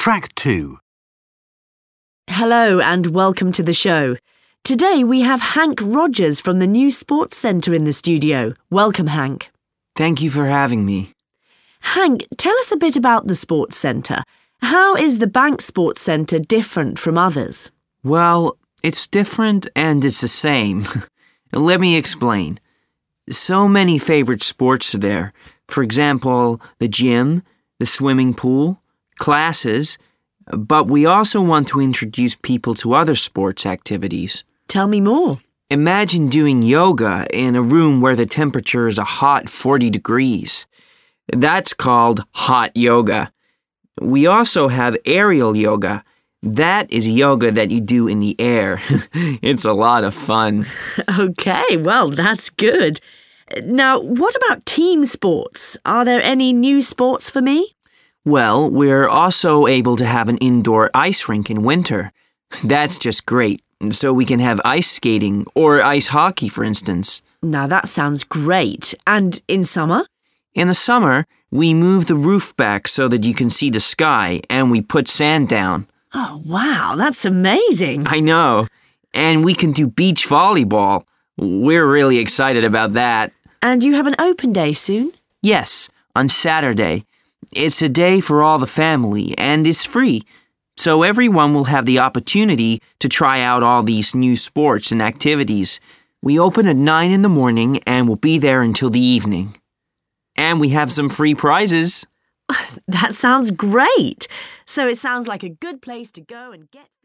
Track 2. Hello and welcome to the show. Today we have Hank Rogers from the New Sports Centre in the studio. Welcome, Hank. Thank you for having me. Hank, tell us a bit about the Sports Centre. How is the Bank Sports Centre different from others? Well, it's different and it's the same. Let me explain. So many favorite sports are there. For example, the gym, the swimming pool, classes, but we also want to introduce people to other sports activities. Tell me more. Imagine doing yoga in a room where the temperature is a hot 40 degrees. That's called hot yoga. We also have aerial yoga. That is yoga that you do in the air. It's a lot of fun. Okay, well, that's good. Now, what about team sports? Are there any new sports for me? Well, we're also able to have an indoor ice rink in winter. That's just great. So we can have ice skating or ice hockey, for instance. Now, that sounds great. And in summer? In the summer, we move the roof back so that you can see the sky, and we put sand down. Oh, wow, that's amazing. I know. And we can do beach volleyball. We're really excited about that. And you have an open day soon? Yes, on Saturday. It's a day for all the family, and it's free. So everyone will have the opportunity to try out all these new sports and activities. We open at 9 in the morning and we'll be there until the evening. And we have some free prizes. That sounds great. So it sounds like a good place to go and get